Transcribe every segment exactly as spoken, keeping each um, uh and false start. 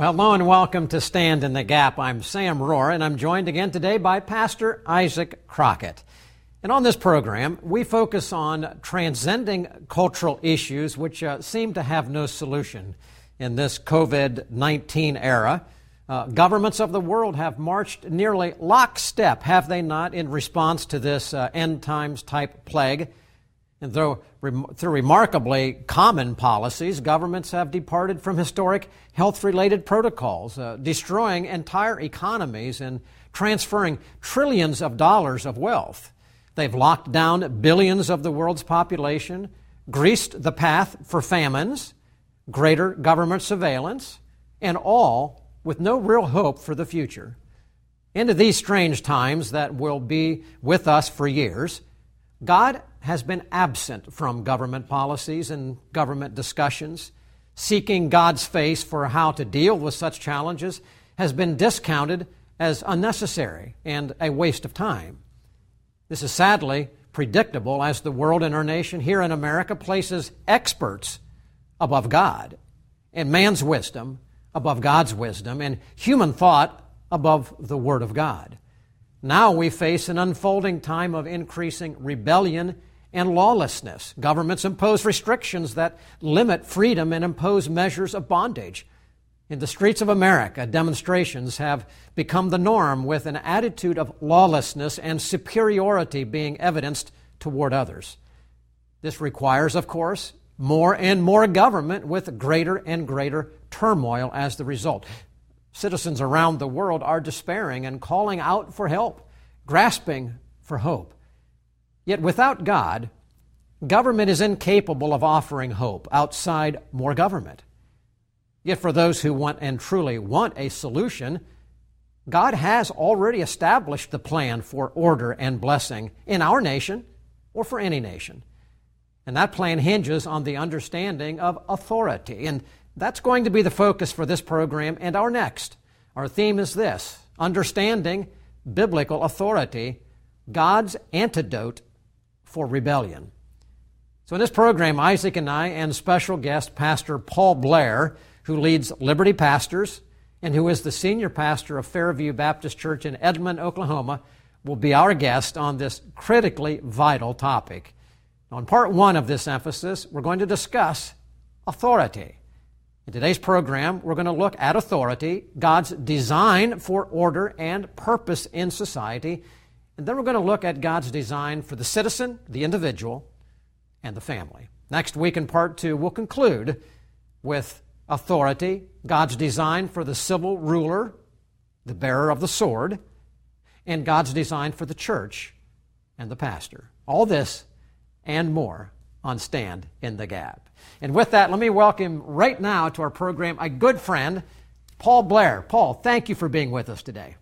Well, hello and welcome to Stand in the Gap. I'm Sam Rohr, and I'm joined again today by Pastor Isaac Crockett. And on this program, we focus on transcending cultural issues which uh, seem to have no solution in this covid nineteen era. Uh, governments of the world have marched nearly lockstep, have they not, in response to this uh, end times type plague. And though rem- through remarkably common policies, governments have departed from historic health-related protocols, uh, destroying entire economies and transferring trillions of dollars of wealth. They've locked down billions of the world's population, greased the path for famines, greater government surveillance, and all with no real hope for the future. Into these strange times that will be with us for years, God has been absent from government policies and government discussions. Seeking God's face for how to deal with such challenges has been discounted as unnecessary and a waste of time. This is sadly predictable as the world and our nation here in America places experts above God, and man's wisdom above God's wisdom, and human thought above the Word of God. Now we face an unfolding time of increasing rebellion and lawlessness. Governments impose restrictions that limit freedom and impose measures of bondage. In the streets of America, demonstrations have become the norm, with an attitude of lawlessness and superiority being evidenced toward others. This requires, of course, more and more government, with greater and greater turmoil as the result. Citizens around the world are despairing and calling out for help, grasping for hope. Yet without God, government is incapable of offering hope outside more government. Yet for those who want and truly want a solution, God has already established the plan for order and blessing in our nation or for any nation. And that plan hinges on the understanding of authority. And that's going to be the focus for this program and our next. Our theme is this: understanding biblical authority, God's antidote for rebellion. So in this program, Isaac and I and special guest Pastor Paul Blair, who leads Liberty Pastors and who is the senior pastor of Fairview Baptist Church in Edmond, Oklahoma, will be our guest on this critically vital topic. On part one of this emphasis, we're going to discuss authority. In today's program, we're going to look at authority, God's design for order and purpose in society, and then we're going to look at God's design for the citizen, the individual, and the family. Next week in part two, we'll conclude with authority, God's design for the civil ruler, the bearer of the sword, and God's design for the church and the pastor. All this and more on Stand in the Gap. And with that, let me welcome right now to our program a good friend, Paul Blair. Paul, thank you for being with us today.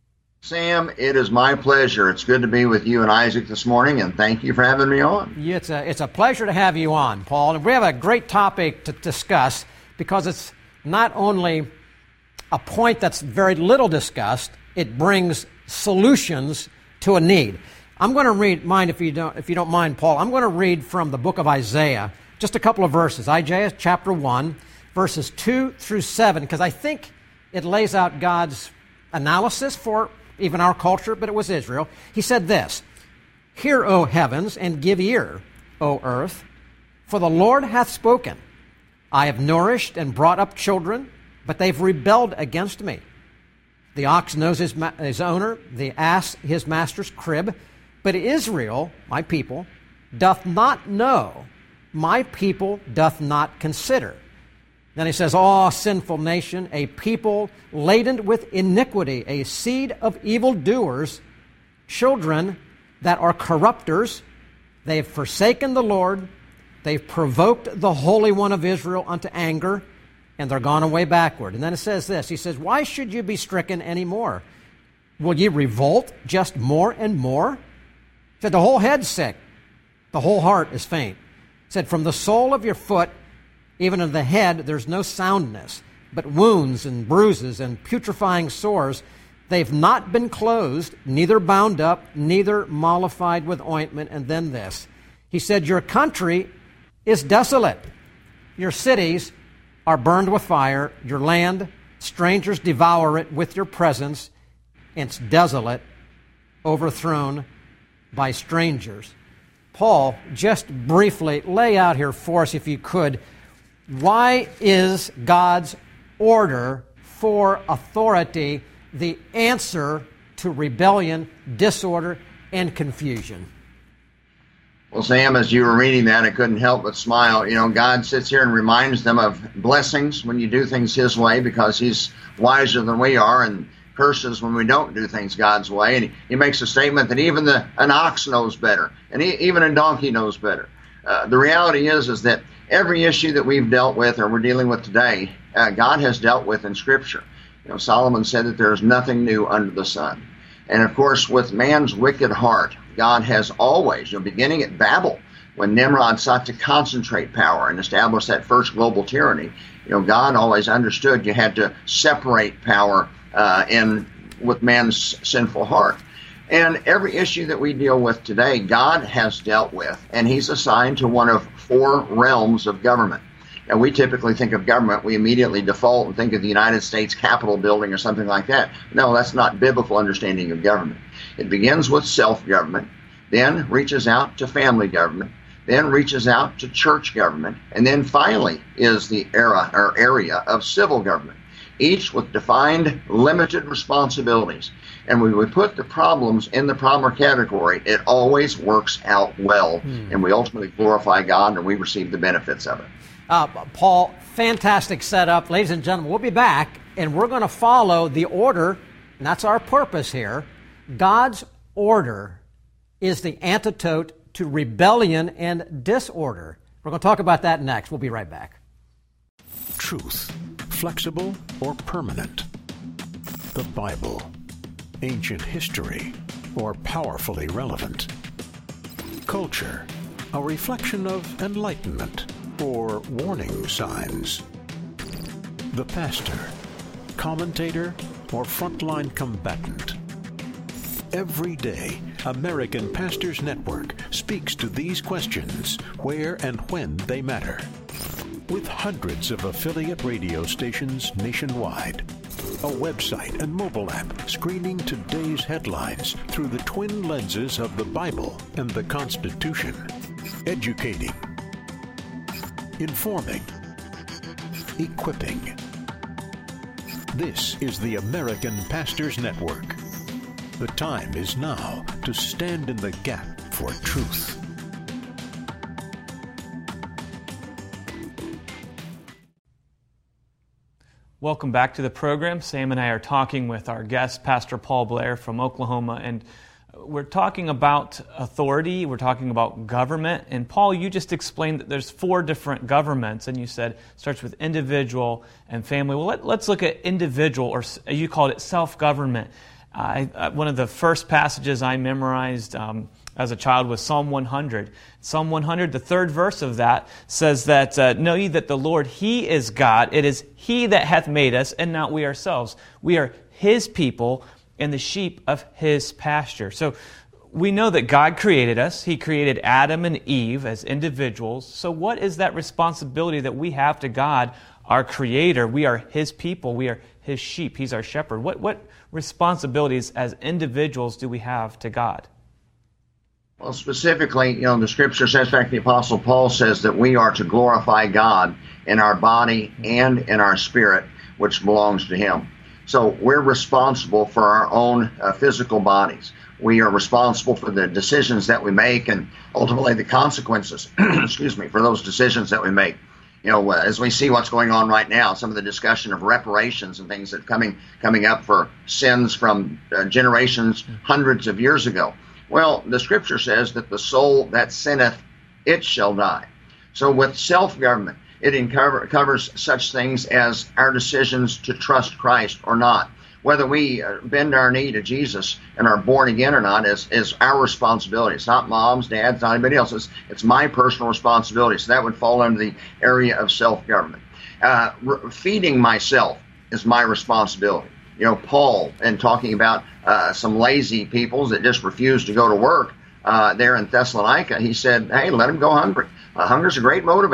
Sam, it is my pleasure. It's good to be with you and Isaac this morning, and thank you for having me on. Yeah, it's a, it's a pleasure to have you on, Paul. And we have a great topic to discuss because it's not only a point that's very little discussed, it brings solutions to a need. I'm going to read, mind if you don't, if you don't mind, Paul, I'm going to read from the book of Isaiah, just a couple of verses. Isaiah chapter one, verses two through seven, because I think it lays out God's analysis for even our culture, but it was Israel. He said this: "Hear, O heavens, and give ear, O earth, for the Lord hath spoken. I have nourished and brought up children, but they've rebelled against me. The ox knows his, ma- his owner, the ass his master's crib, but Israel, my people, doth not know. My people doth not consider." Then he says, "O sinful nation, a people laden with iniquity, a seed of evildoers, children that are corrupters. They have forsaken the Lord. They've provoked the Holy One of Israel unto anger, and they're gone away backward." And then it says this. He says, "Why should you be stricken any more? Will ye revolt just more and more?" He said, "The whole head's sick. The whole heart is faint." He said, "From the sole of your foot even of the head there's no soundness, but wounds and bruises and putrefying sores. They've not been closed, neither bound up, neither mollified with ointment." And then this. He said, "Your country is desolate. Your cities are burned with fire. Your land Strangers devour it with your presence. It's desolate, overthrown by strangers. Paul, just briefly lay out here for us, if you could, why is God's order for authority the answer to rebellion, disorder, and confusion? Well, Sam, as you were reading that, I couldn't help but smile. You know, God sits here and reminds them of blessings when you do things His way because He's wiser than we are, and curses when we don't do things God's way. And He, he makes a statement that even the, an ox knows better, and he, even a donkey knows better. Uh, the reality is, is that every issue that we've dealt with or we're dealing with today, uh, God has dealt with in Scripture. You know, Solomon said that there is nothing new under the sun. And of course, with man's wicked heart, God has always, you know, beginning at Babel, when Nimrod sought to concentrate power and establish that first global tyranny, you know, God always understood you had to separate power uh, in with man's sinful heart. And every issue that we deal with today, God has dealt with, and He's assigned to one of four realms of government. And we typically think of government, we immediately default and think of the United States Capitol building or something like that. No, that's not biblical understanding of government. It begins with self-government, then reaches out to family government, then reaches out to church government, and then finally is the era or area of civil government, each with defined, limited responsibilities. And when we put the problems in the proper category, it always works out well, hmm. and we ultimately glorify God and we receive the benefits of it. Uh, Paul, fantastic setup. Ladies and gentlemen, we'll be back, and we're going to follow the order, and that's our purpose here. God's order is the antidote to rebellion and disorder. We're going to talk about that next. We'll be right back. Truth, flexible or permanent? The Bible, ancient history, or powerfully relevant? Culture, a reflection of enlightenment or warning signs? The pastor, commentator, or frontline combatant? Every day, American Pastors Network speaks to these questions where and when they matter. With hundreds of affiliate radio stations nationwide, a website and mobile app screening today's headlines through the twin lenses of the Bible and the Constitution, educating, informing, equipping. This is the American Pastors Network. The time is now to stand in the gap for truth. Welcome back to the program. Sam and I are talking with our guest, Pastor Paul Blair from Oklahoma, and we're talking about authority, we're talking about government, and Paul, you just explained that there's four different governments, and you said it starts with individual and family. Well, let, let's look at individual, or you called it self-government. I, uh, one of the first passages I memorized um, as a child was Psalm one hundred. Psalm one hundred, the third verse of that, says that, uh, know ye that the Lord, He is God. It is He that hath made us, and not we ourselves. We are His people, and the sheep of His pasture. So we know that God created us. He created Adam and Eve as individuals. So what is that responsibility that we have to God, our Creator? We are His people. We are His sheep. He's our shepherd. What what responsibilities as individuals do we have to God? Well, specifically, you know, the Scripture says, in fact, the Apostle Paul says that we are to glorify God in our body and in our spirit, which belongs to Him. So we're responsible for our own uh, physical bodies. We are responsible for the decisions that we make and ultimately the consequences, excuse me, for those decisions that we make. You know, uh, as we see what's going on right now, some of the discussion of reparations and things that are coming, coming up for sins from uh, generations, hundreds of years ago. Well, the Scripture says that the soul that sinneth, it shall die. So with self-government, it uncover, covers such things as our decisions to trust Christ or not. Whether we bend our knee to Jesus and are born again or not is, is our responsibility. It's not mom's, dad's, not anybody else's. It's my personal responsibility. So that would fall under the area of self-government. Uh, re- feeding myself is my responsibility. You know, Paul, and talking about uh, some lazy peoples that just refuse to go to work uh, there in Thessalonica, he said, hey, let them go hungry. Uh, hunger's a great motivation.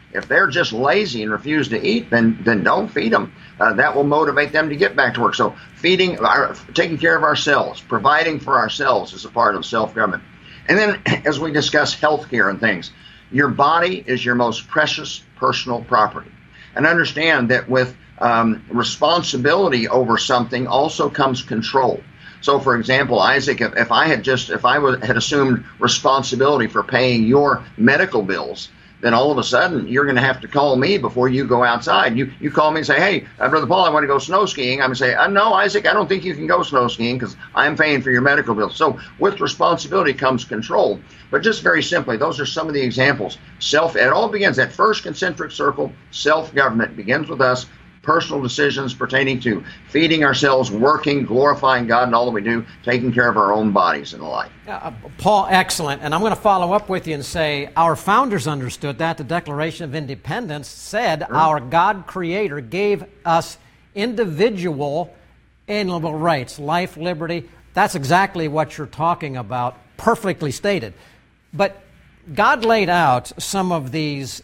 If they're just lazy and refuse to eat, then then don't feed them. Uh, that will motivate them to get back to work. So feeding, our, taking care of ourselves, providing for ourselves is a part of self-government. And then as we discuss health care and things, your body is your most precious personal property. And understand that with um, responsibility over something also comes control. So, for example, Isaac, if, if I had just, if I was, had assumed responsibility for paying your medical bills, then all of a sudden you're going to have to call me before you go outside. You you call me and say, hey, uh, Brother Paul, I want to go snow skiing. I'm going to say, uh, no, Isaac, I don't think you can go snow skiing because I'm paying for your medical bills. So with responsibility comes control. But just very simply, those are some of the examples. Self, it all begins, that first concentric circle, self-government begins with us. Personal decisions pertaining to feeding ourselves, working, glorifying God in all that we do, taking care of our own bodies and the like. Uh, Paul, excellent. And I'm going to follow up with you and say our founders understood that. The Declaration of Independence said sure. Our God Creator gave us individual inalienable rights, life, liberty. That's exactly what you're talking about, perfectly stated. But God laid out some of these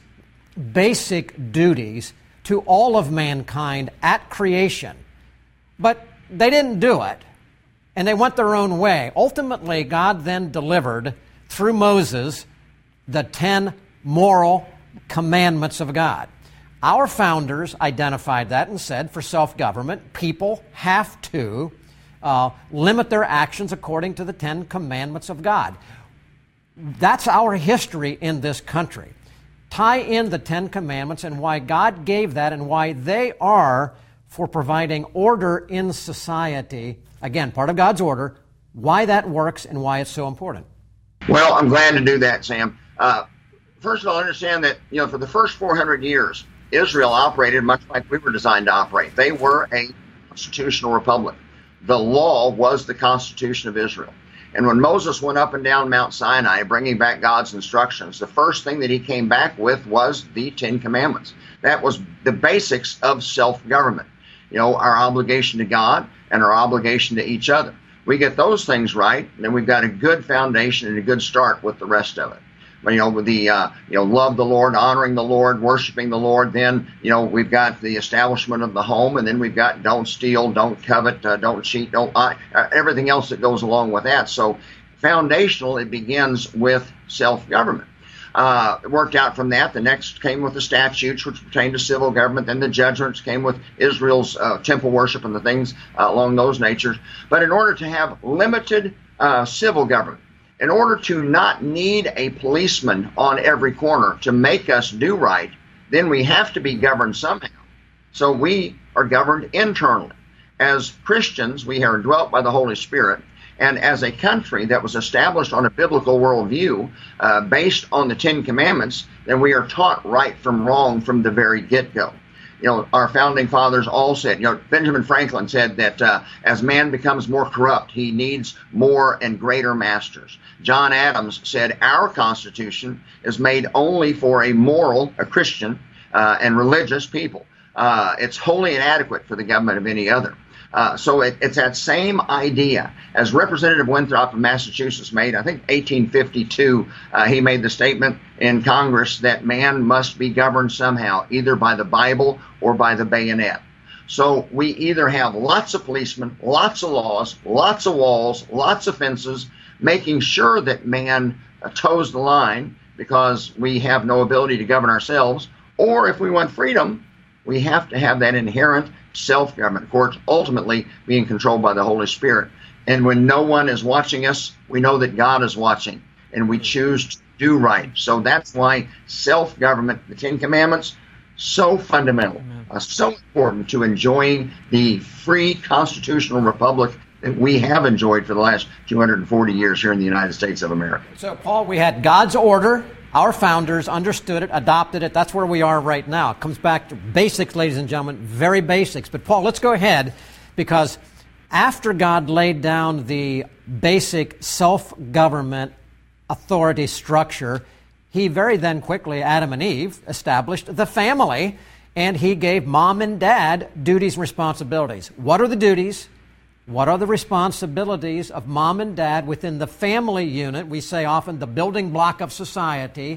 basic duties to all of mankind at creation. But they didn't do it, and they went their own way. Ultimately, God then delivered, through Moses, the ten moral commandments of God. Our founders identified that and said, for self-government, people have to uh, limit their actions according to the Ten Commandments of God. That's our history in this country. Tie in the Ten Commandments and why God gave that and why they are for providing order in society. Again, part of God's order, why that works and why it's so important. Well, I'm glad to do that, Sam. Uh, first of all, understand that, you know, for the first four hundred years, Israel operated much like we were designed to operate. They were a constitutional republic. The law was the Constitution of Israel. And when Moses went up and down Mount Sinai, bringing back God's instructions, the first thing that he came back with was the Ten Commandments. That was the basics of self-government. You know, our obligation to God and our obligation to each other. We get those things right, then we've got a good foundation and a good start with the rest of it. But, you know, with the, uh, you know, love the Lord, honoring the Lord, worshiping the Lord, then, you know, we've got the establishment of the home, and then we've got don't steal, don't covet, uh, don't cheat, don't lie, uh, everything else that goes along with that. So foundational, it begins with self-government. Uh, it worked out from that. The next came with the statutes, which pertain to civil government. Then the judgments came with Israel's uh, temple worship and the things uh, along those natures. But in order to have limited uh, civil government, in order to not need a policeman on every corner to make us do right, then we have to be governed somehow. So we are governed internally. As Christians, we are dwelt by the Holy Spirit. And as a country that was established on a biblical worldview uh, based on the Ten Commandments, then we are taught right from wrong from the very get-go. You know, our founding fathers all said, you know, Benjamin Franklin said that uh, as man becomes more corrupt, he needs more and greater masters. John Adams said our Constitution is made only for a moral, a Christian, uh, and religious people. Uh, it's wholly inadequate for the government of any other. Uh, so it, it's that same idea. As Representative Winthrop of Massachusetts made, I think eighteen fifty-two, uh, he made the statement in Congress that man must be governed somehow, either by the Bible or by the bayonet. So we either have lots of policemen, lots of laws, lots of walls, lots of fences, making sure that man uh, toes the line because we have no ability to govern ourselves, or if we want freedom, we have to have that inherent self-government, of course, ultimately being controlled by the Holy Spirit. And when no one is watching us, we know that God is watching, and we choose to do right. So that's why self-government, the Ten Commandments, so fundamental, uh, so important to enjoying the free constitutional republic that we have enjoyed for the last two hundred forty years here in the United States of America. So, Paul, we had God's order. Our founders understood it, adopted it. That's where we are right now. It comes back to basics, ladies and gentlemen, very basics. But, Paul, let's go ahead, because after God laid down the basic self-government authority structure, he very then quickly, Adam and Eve, established the family, and he gave mom and dad duties and responsibilities. What are the duties? What are the responsibilities of mom and dad within the family unit? We say often the building block of society.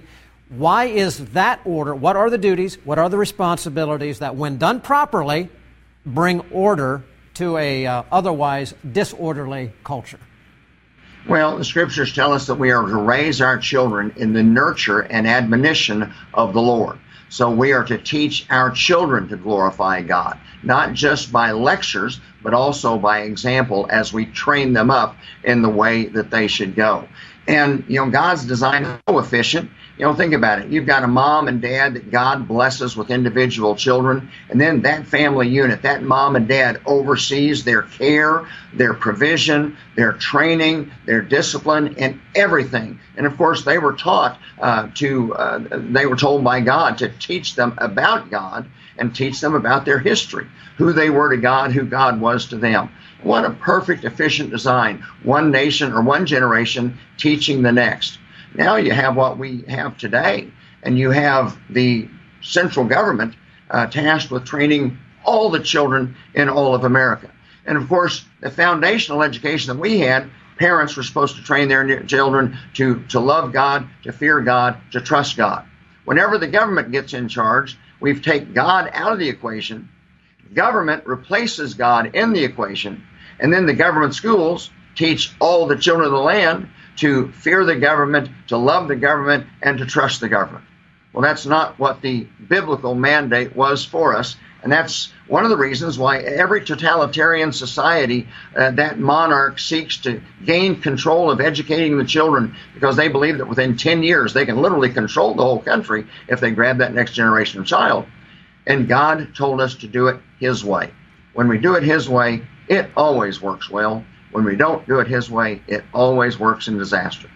Why is that order? What are the duties? What are the responsibilities that, when done properly, bring order to a uh, otherwise disorderly culture? Well, the scriptures tell us that we are to raise our children in the nurture and admonition of the Lord. So we are to teach our children to glorify God, not just by lectures, but also by example as we train them up in the way that they should go. And, you know, God's design is so efficient. You know, think about it. You've got a mom and dad that God blesses with individual children, and then that family unit, that mom and dad oversees their care, their provision, their training, their discipline, and everything. And of course, they were taught uh, to, uh, they were told by God to teach them about God and teach them about their history, who they were to God, who God was to them. What a perfect, efficient design. One nation or one generation teaching the next. Now you have what we have today, and you have the central government uh, tasked with training all the children in all of America. And of course, the foundational education that we had, parents were supposed to train their children to, to love God, to fear God, to trust God. Whenever the government gets in charge, we've taken God out of the equation. Government replaces God in the equation, and then the government schools teach all the children of the land to fear the government, to love the government, and to trust the government. Well, that's not what the biblical mandate was for us, and that's one of the reasons why every totalitarian society, uh, that monarch seeks to gain control of educating the children, because they believe that within ten years they can literally control the whole country if they grab that next generation of child. And God told us to do it His way. When we do it His way, it always works well. When we don't do it His way, it always works in disaster.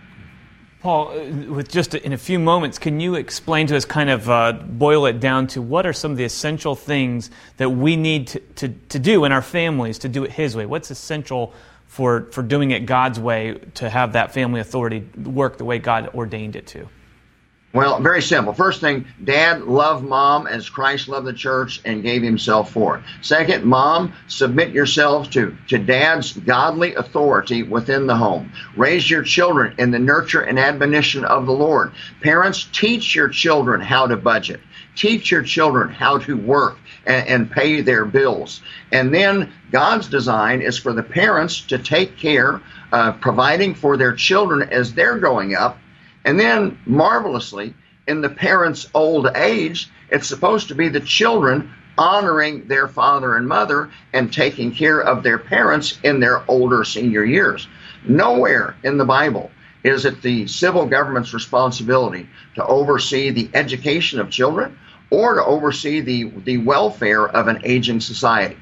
Paul, with just in a few moments, can you explain to us, kind of uh, boil it down to what are some of the essential things that we need to, to, to do in our families to do it His way? What's essential for, for doing it God's way, to have that family authority work the way God ordained it to? Well, very simple. First thing, Dad, love Mom as Christ loved the church and gave Himself for it. Second, Mom, submit yourselves to, to Dad's godly authority within the home. Raise your children in the nurture and admonition of the Lord. Parents, teach your children how to budget. Teach your children how to work and, and pay their bills. And then God's design is for the parents to take care of providing for their children as they're growing up. And then, marvelously, in the parents' old age, it's supposed to be the children honoring their father and mother and taking care of their parents in their older senior years. Nowhere in the Bible is it the civil government's responsibility to oversee the education of children or to oversee the, the welfare of an aging society.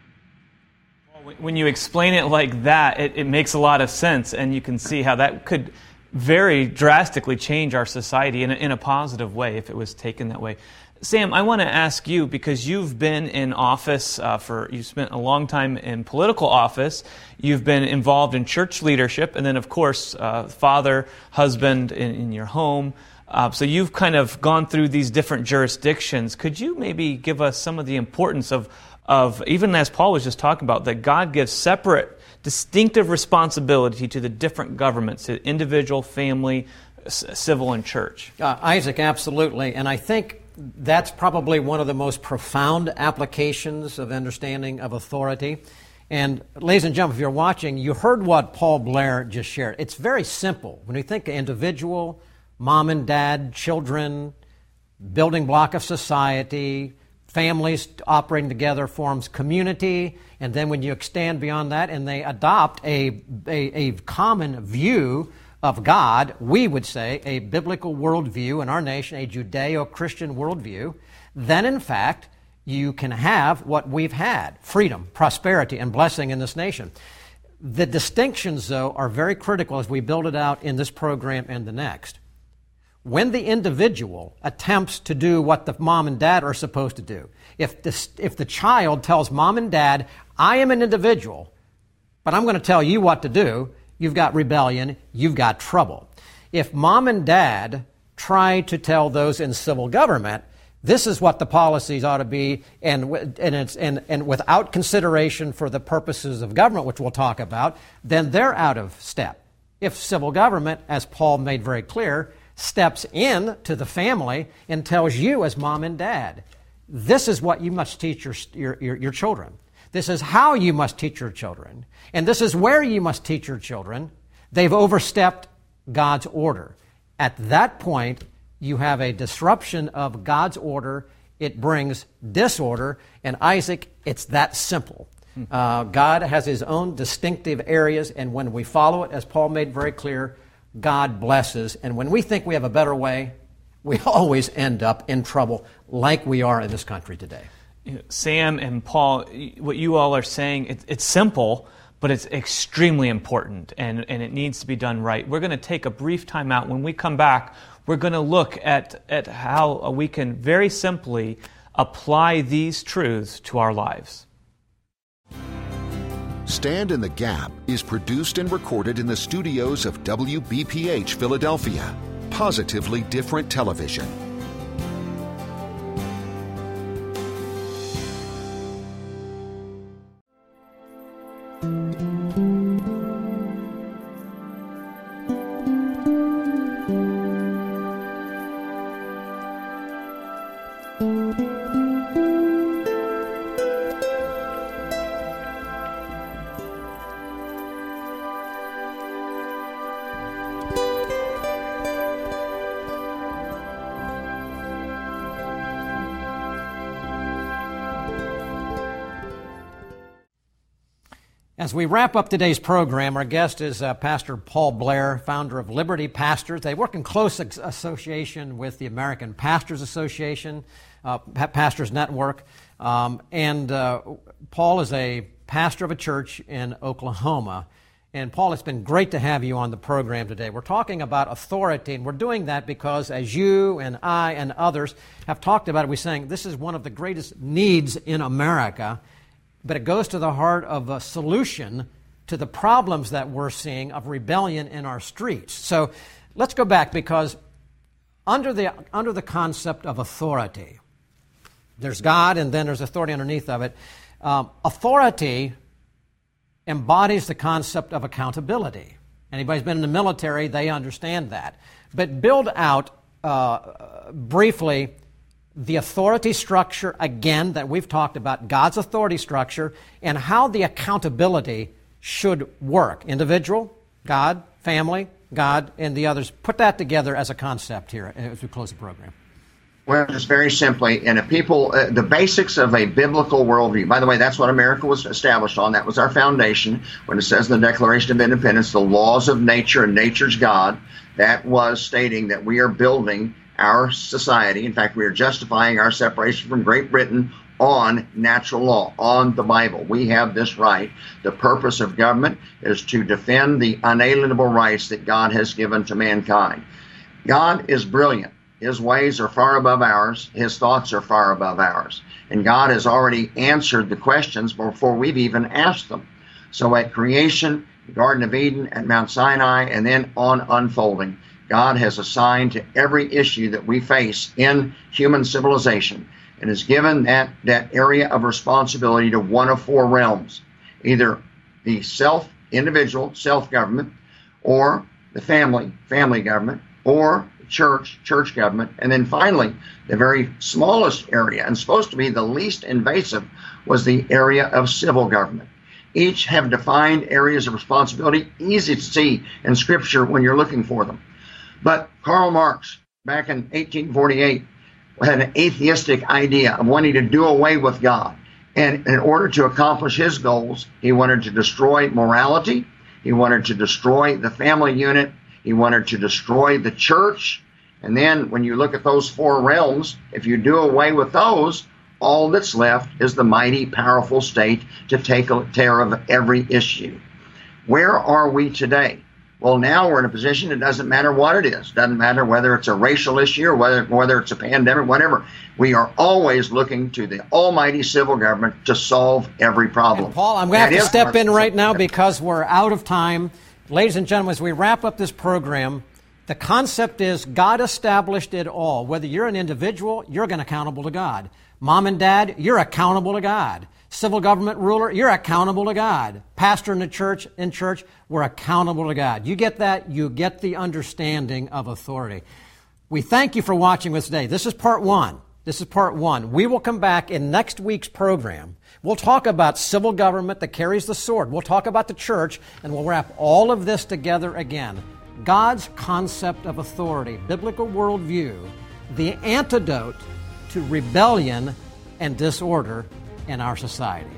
When you explain it like that, it, it makes a lot of sense, and you can see how that could very drastically change our society in a, in a positive way if it was taken that way. Sam, I want to ask you, because you've been in office uh, for, you've spent a long time in political office, you've been involved in church leadership, and then of course, uh, father, husband in, in your home. Uh, so you've kind of gone through these different jurisdictions. Could you maybe give us some of the importance of, of even as Paul was just talking about, that God gives separate distinctive responsibility to the different governments, to individual, family, civil, and church? Uh, Isaac, absolutely. And I think that's probably one of the most profound applications of understanding of authority. And ladies and gentlemen, if you're watching, you heard what Paul Blair just shared. It's very simple. When you think of individual, mom and dad, children, building block of society, families operating together forms community, and then when you extend beyond that and they adopt a, a, a common view of God, we would say a biblical worldview in our nation, a Judeo-Christian worldview, then in fact you can have what we've had, freedom, prosperity, and blessing in this nation. The distinctions, though, are very critical as we build it out in this program and the next. When the individual attempts to do what the mom and dad are supposed to do, if the, if the child tells mom and dad, I am an individual, but I'm going to tell you what to do, you've got rebellion, you've got trouble. If mom and dad try to tell those in civil government, this is what the policies ought to be, and, and, it's, and, and without consideration for the purposes of government, which we'll talk about, then they're out of step. If civil government, as Paul made very clear, steps in to the family and tells you as mom and dad, this is what you must teach your, your, your, your children. This is how you must teach your children. And this is where you must teach your children. They've overstepped God's order. At that point, you have a disruption of God's order. It brings disorder. And Isaac, it's that simple. Uh, God has His own distinctive areas, and when we follow it, as Paul made very clear, God blesses. And when we think we have a better way, we always end up in trouble like we are in this country today. Sam and Paul, what you all are saying, it, it's simple, but it's extremely important, and, and it needs to be done right. We're going to take a brief time out. When we come back, we're going to look at, at how we can very simply apply these truths to our lives. Stand in the Gap is produced and recorded in the studios of W B P H Philadelphia, positively different television. As we wrap up today's program, our guest is uh, Pastor Paul Blair, founder of Liberty Pastors. They work in close ex- association with the American Pastors Association, uh, pa- Pastors Network. Um, and uh, Paul is a pastor of a church in Oklahoma. And Paul, it's been great to have you on the program today. We're talking about authority, and we're doing that because as you and I and others have talked about it, we're saying this is one of the greatest needs in America. But it goes to the heart of a solution to the problems that we're seeing of rebellion in our streets. So let's go back, because under the under the concept of authority, there's God and then there's authority underneath of it. Um, authority embodies the concept of accountability. Anybody who's been in the military, they understand that. But build out uh, briefly the authority structure, again, that we've talked about, God's authority structure, and how the accountability should work. Individual, God, family, God, and the others. Put that together as a concept here as we close the program. Well, just very simply, and if people, uh, the basics of a biblical worldview, by the way, that's what America was established on. That was our foundation. When it says in the Declaration of Independence, the laws of nature and nature's God, that was stating that we are building our society. In fact, we are justifying our separation from Great Britain on natural law, on the Bible. We have this right. The purpose of government is to defend the unalienable rights that God has given to mankind. God is brilliant. His ways are far above ours. His thoughts are far above ours. And God has already answered the questions before we've even asked them. So at creation, the Garden of Eden, at Mount Sinai, and then on unfolding, God has assigned to every issue that we face in human civilization and has given that, that area of responsibility to one of four realms, either the self, individual, self-government, or the family, family government, or church, church government, and then finally, the very smallest area, and supposed to be the least invasive, was the area of civil government. Each have defined areas of responsibility, easy to see in Scripture when you're looking for them. But Karl Marx, back in eighteen forty-eight, had an atheistic idea of wanting to do away with God. And in order to accomplish his goals, he wanted to destroy morality. He wanted to destroy the family unit. He wanted to destroy the church. And then when you look at those four realms, if you do away with those, all that's left is the mighty, powerful state to take care of every issue. Where are we today? Well, now we're in a position, it doesn't matter what it is. It doesn't matter whether it's a racial issue or whether, whether it's a pandemic, whatever. We are always looking to the almighty civil government to solve every problem. And Paul, I'm going to have to step in right now because we're out of time. Ladies and gentlemen, as we wrap up this program, the concept is God established it all. Whether you're an individual, you're going to accountable to God. Mom and dad, you're accountable to God. Civil government ruler, you're accountable to God. Pastor in the church, in church, we're accountable to God. You get that? You get the understanding of authority. We thank you for watching us today. This is part one. This is part one. We will come back in next week's program. We'll talk about civil government that carries the sword. We'll talk about the church, and we'll wrap all of this together again. God's concept of authority, biblical worldview, the antidote to rebellion and disorder in our society.